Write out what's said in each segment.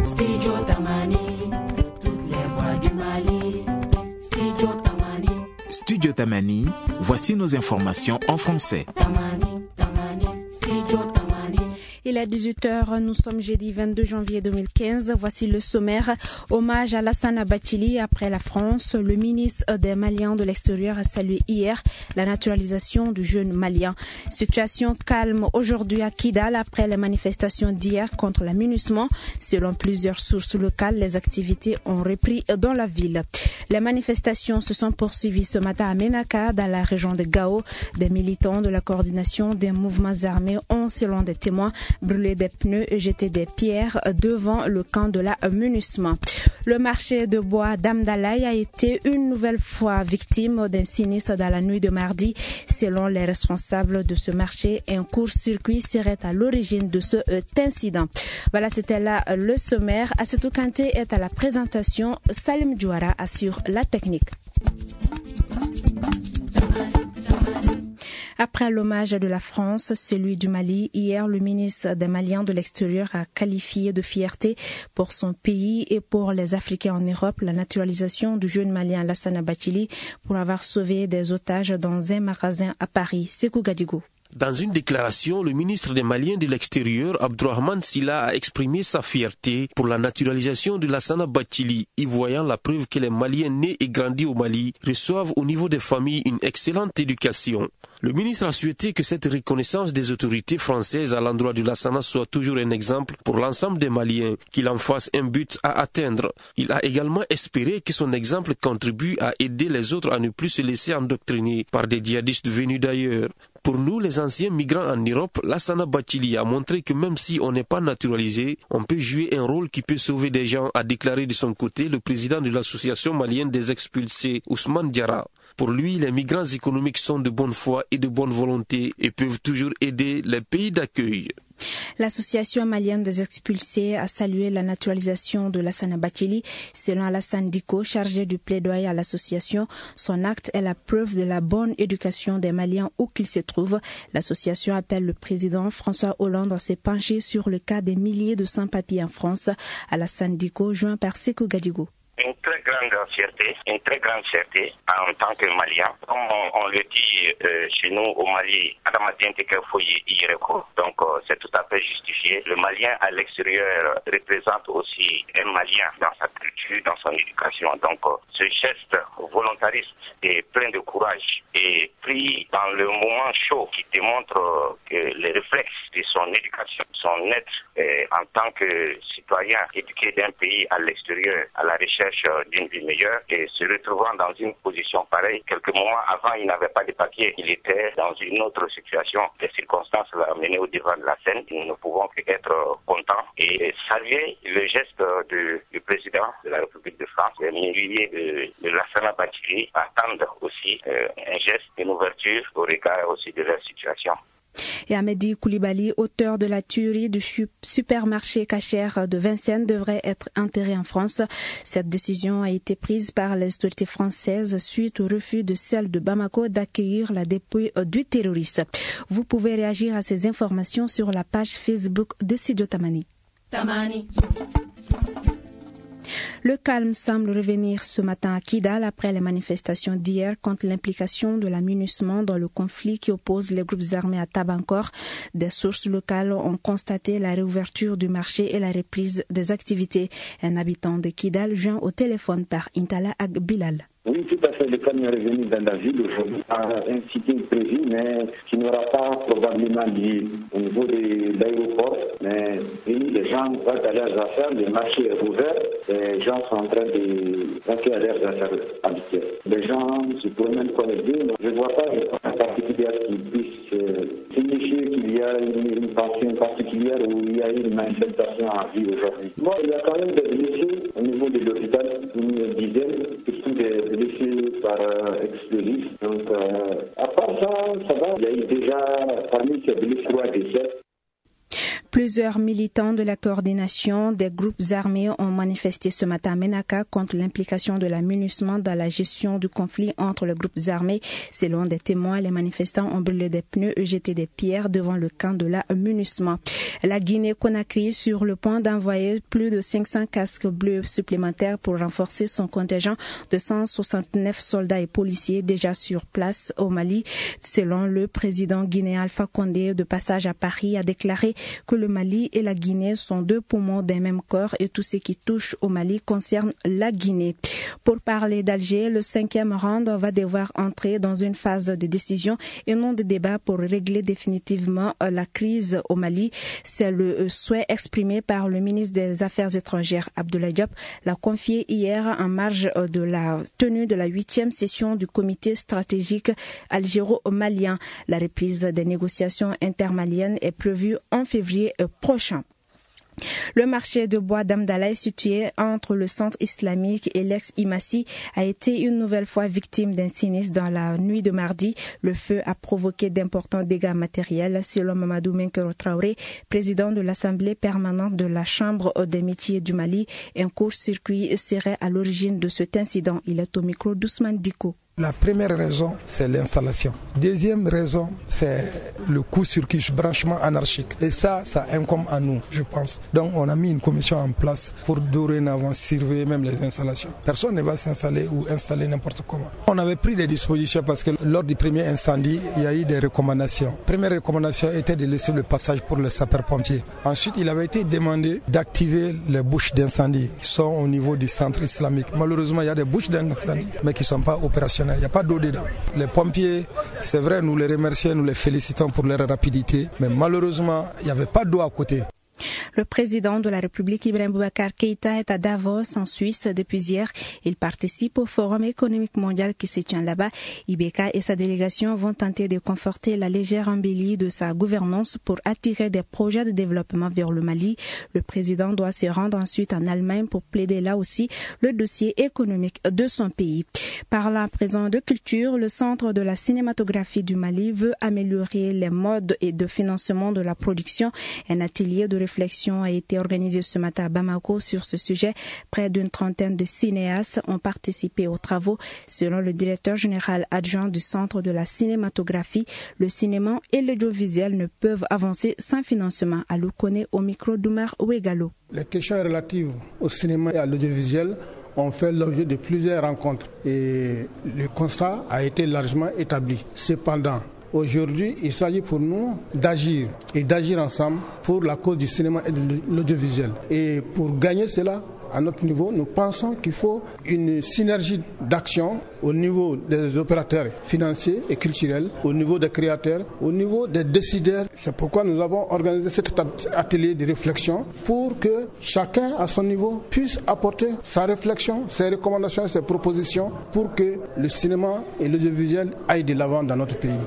Studio Tamani, toutes les voix du Mali. Studio Tamani. Studio Tamani, voici nos informations en français. Tamani, Tamani, Studio Tamani. Il est 18h, nous sommes jeudi 22 janvier 2015. Voici le sommaire. Hommage à Lassana Bathily après la France. Le ministre des Maliens de l'extérieur a salué hier la naturalisation du jeune Malien. Situation calme aujourd'hui à Kidal après les manifestations d'hier contre la MINUSMA. Selon plusieurs sources locales, les activités ont repris dans la ville. Les manifestations se sont poursuivies ce matin à Menaka, dans la région de Gao. Des militants de la coordination des mouvements armés ont, selon des témoins, brûlé des pneus et jeté des pierres devant le camp de la MINUSMA. Le marché de bois d'Amdalaï a été une nouvelle fois victime d'un sinistre dans la nuit de mardi. Selon les responsables de ce marché, un court-circuit serait à l'origine de cet incident. Voilà, c'était là le sommaire. Assetou Kanté est à la présentation. Salim Diouara assure la technique. Après l'hommage de la France, celui du Mali, hier, le ministre des Maliens de l'extérieur a qualifié de fierté pour son pays et pour les Africains en Europe la naturalisation du jeune Malien Lassana Bathily pour avoir sauvé des otages dans un magasin à Paris. Sekou Gadigo. Dans une déclaration, le ministre des Maliens de l'extérieur, Abdourahmane Sylla, a exprimé sa fierté pour la naturalisation de Lassana Bathily, y voyant la preuve que les Maliens nés et grandis au Mali reçoivent au niveau des familles une excellente éducation. Le ministre a souhaité que cette reconnaissance des autorités françaises à l'endroit de Lassana soit toujours un exemple pour l'ensemble des Maliens, qu'il en fasse un but à atteindre. Il a également espéré que son exemple contribue à aider les autres à ne plus se laisser endoctriner par des djihadistes venus d'ailleurs. Pour nous, les anciens migrants en Europe, Lassana Bathily a montré que même si on n'est pas naturalisé, on peut jouer un rôle qui peut sauver des gens, a déclaré de son côté le président de l'association malienne des expulsés, Ousmane Diarra. Pour lui, les migrants économiques sont de bonne foi et de bonne volonté et peuvent toujours aider les pays d'accueil. L'association malienne des expulsés a salué la naturalisation de Lassana Bathily. Selon Alassane Diko, chargé du plaidoyer à l'association, son acte est la preuve de la bonne éducation des Maliens où qu'ils se trouvent. L'association appelle le président François Hollande à se pencher sur le cas des milliers de sans-papiers en France. Alassane Diko, joint par Sekou Gadigo. Une très grande fierté en tant que Malien. Comme on le dit chez nous au Mali, donc c'est tout à fait justifié. Le Malien à l'extérieur représente aussi un Malien dans sa culture, dans son éducation. Donc ce geste volontariste et plein de courage est pris dans le moment chaud qui démontre que les réflexes de son éducation sont nets en tant que citoyen éduqué d'un pays à l'extérieur à la recherche d'une vie meilleure et se retrouvant dans une position pareille. Quelques mois avant, il n'avait pas de papier. Il était dans une autre situation. Les circonstances l'ont amené au devant de la scène. Nous ne pouvons qu'être contents et saluer le geste du président de la République de France. Les milliers de Lassana Bathily attendent aussi un geste, une ouverture au regard aussi de leur situation. Et Amédi Koulibaly, auteur de la tuerie du supermarché cachère de Vincennes, devrait être enterré en France. Cette décision a été prise par les autorités françaises suite au refus de celle de Bamako d'accueillir la dépouille du terroriste. Vous pouvez réagir à ces informations sur la page Facebook de Studio Tamani. Le calme semble revenir ce matin à Kidal après les manifestations d'hier contre l'implication de la MINUSMA dans le conflit qui oppose les groupes armés à Tabankor. Des sources locales ont constaté la réouverture du marché et la reprise des activités. Un habitant de Kidal joint au téléphone par Intala Agbilal. Oui, tout à fait. Le calme est revenu dans la ville aujourd'hui à un sitting prévu, mais qui n'aura pas probablement lieu au niveau de l'aéroport. Mais oui, les gens vont à leurs affaires, le marché est ouvert, les gens sont en train de passer à leurs affaires habituelles. Les gens se promènent comme ils disent. Je ne vois pas en particulier qui puisse signifier qu'il y a une tension particulière ou il y a une manifestation en vie aujourd'hui. Bon, il y a quand même des blessés au niveau de l'hôpital, une dizaine, surtout des blessés par explosifs. Donc, à part ça, ça va. Il y a eu déjà parmi ces blessés 3 décès. Plusieurs militants de la coordination des groupes armés ont manifesté ce matin à Menaka contre l'implication de la MINUSMA dans la gestion du conflit entre les groupes armés. Selon des témoins, les manifestants ont brûlé des pneus et jeté des pierres devant le camp de la MINUSMA. La Guinée-Conakry sur le point d'envoyer plus de 500 casques bleus supplémentaires pour renforcer son contingent de 169 soldats et policiers déjà sur place au Mali. Selon le président guinéen Alpha Condé, de passage à Paris, a déclaré que le Mali et la Guinée sont deux poumons d'un même corps et tout ce qui touche au Mali concerne la Guinée. Pour parler d'Alger, le 5e round va devoir entrer dans une phase de décision et non de débat pour régler définitivement la crise au Mali. C'est le souhait exprimé par le ministre des Affaires étrangères, Abdoulaye Diop, l'a confié hier en marge de la tenue de la 8e session du comité stratégique algéro-malien. La reprise des négociations intermaliennes est prévue en février prochain. Le marché de bois d'Amdala, situé entre le centre islamique et l'ex-Imassi, a été une nouvelle fois victime d'un sinistre dans la nuit de mardi. Le feu a provoqué d'importants dégâts matériels, selon Mamadou Menkero Traoré, président de l'Assemblée permanente de la Chambre des métiers du Mali. Un court-circuit serait à l'origine de cet incident. Il est au micro d'Ousmane Diko. La première raison, c'est l'installation. Deuxième raison, c'est le coup-circuit, branchement anarchique. Et ça incombe à nous, je pense. Donc, on a mis une commission en place pour dorénavant surveiller même les installations. Personne ne va s'installer ou installer n'importe comment. On avait pris des dispositions parce que lors du premier incendie, il y a eu des recommandations. La première recommandation était de laisser le passage pour les sapeurs-pompiers. Ensuite, il avait été demandé d'activer les bouches d'incendie qui sont au niveau du centre islamique. Malheureusement, il y a des bouches d'incendie, mais qui ne sont pas opérationnelles. Il n'y a pas d'eau dedans. Les pompiers, c'est vrai, nous les remercions, nous les félicitons pour leur rapidité, mais malheureusement, il n'y avait pas d'eau à côté. Le président de la République, Ibrahim Boubacar Keïta, est à Davos, en Suisse, depuis hier. Il participe au Forum économique mondial qui se tient là-bas. Ibeka et sa délégation vont tenter de conforter la légère embellie de sa gouvernance pour attirer des projets de développement vers le Mali. Le président doit se rendre ensuite en Allemagne pour plaider là aussi le dossier économique de son pays. Parlant à présent de culture, le Centre de la cinématographie du Mali veut améliorer les modes et de financement de la production. Un atelier de réflexion a été organisé ce matin à Bamako sur ce sujet. Près d'une trentaine de cinéastes ont participé aux travaux. Selon le directeur général adjoint du Centre de la cinématographie, le cinéma et l'audiovisuel ne peuvent avancer sans financement. Alou connaît au micro d'Oumar Ouegalo. Les questions relatives au cinéma et à l'audiovisuel ont fait l'objet de plusieurs rencontres et le constat a été largement établi. Cependant, aujourd'hui, il s'agit pour nous d'agir et d'agir ensemble pour la cause du cinéma et de l'audiovisuel. Et pour gagner cela, à notre niveau, nous pensons qu'il faut une synergie d'action au niveau des opérateurs financiers et culturels, au niveau des créateurs, au niveau des décideurs. C'est pourquoi nous avons organisé cet atelier de réflexion pour que chacun à son niveau puisse apporter sa réflexion, ses recommandations, ses propositions pour que le cinéma et l'audiovisuel aillent de l'avant dans notre pays.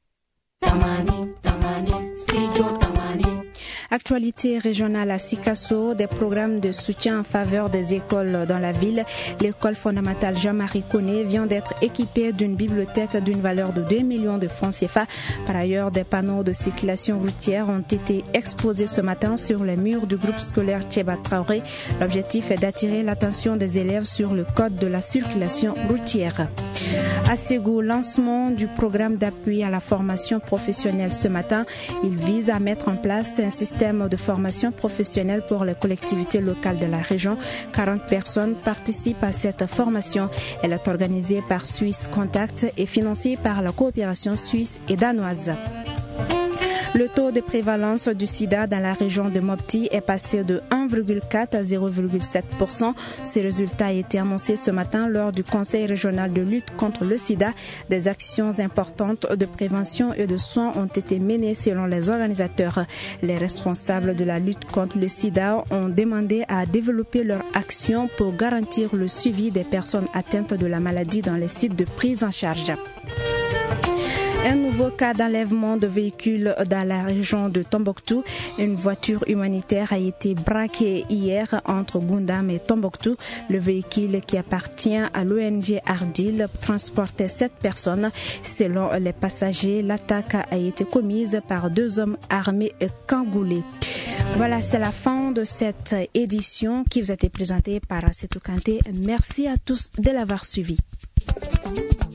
Actualité régionale à Sikasso, des programmes de soutien en faveur des écoles dans la ville. L'école fondamentale Jean-Marie Connet vient d'être équipée d'une bibliothèque d'une valeur de 2 millions de francs CFA. Par ailleurs, des panneaux de circulation routière ont été exposés ce matin sur les murs du groupe scolaire Tcheba Traoré. L'objectif est d'attirer l'attention des élèves sur le code de la circulation routière. À Ségou, lancement du programme d'appui à la formation professionnelle ce matin. Il vise à mettre en place un système de formation professionnelle pour les collectivités locales de la région. 40 personnes participent à cette formation. Elle est organisée par Suisse Contact et financée par la coopération suisse et danoise. Le taux de prévalence du sida dans la région de Mopti est passé de 1,4 à 0,7%. Ce résultat a été annoncé ce matin lors du Conseil régional de lutte contre le sida. Des actions importantes de prévention et de soins ont été menées selon les organisateurs. Les responsables de la lutte contre le sida ont demandé à développer leur action pour garantir le suivi des personnes atteintes de la maladie dans les sites de prise en charge. Un nouveau cas d'enlèvement de véhicules dans la région de Tombouctou. Une voiture humanitaire a été braquée hier entre Goundam et Tombouctou. Le véhicule qui appartient à l'ONG Ardil transportait 7 personnes. Selon les passagers, l'attaque a été commise par 2 hommes armés cagoulés. Voilà, c'est la fin de cette édition qui vous a été présentée par Assetou Kanté. Merci à tous de l'avoir suivi.